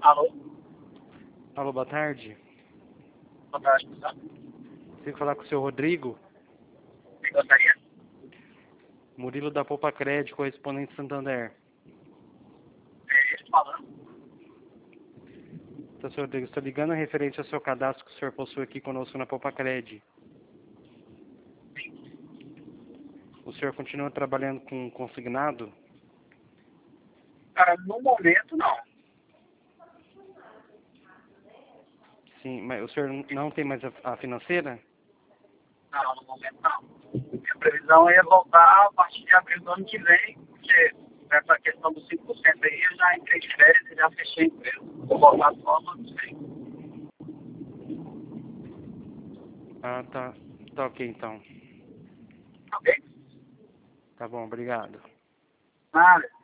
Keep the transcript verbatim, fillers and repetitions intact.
Alô? Alô, boa tarde. Boa tarde, pessoal. Consigo falar com o seu Rodrigo? Quem gostaria? Murilo da Poupa Crédito, correspondente Santander. É, ele falando. Então, senhor Rodrigo, estou ligando referente ao seu cadastro que o senhor possui aqui conosco na Poupa Crédito. Sim. O senhor continua trabalhando com consignado? Cara, no momento, não. Sim, mas o senhor não tem mais a, a financeira? Não, no momento, não. Minha previsão é voltar a partir de abril do ano que vem, porque essa questão dos cinco por cento aí, eu já entrei de férias e já fechei com ele. Vou voltar só no ano que vem. Ah, tá. Tá ok, então. Ok? Tá bom, obrigado. Nada.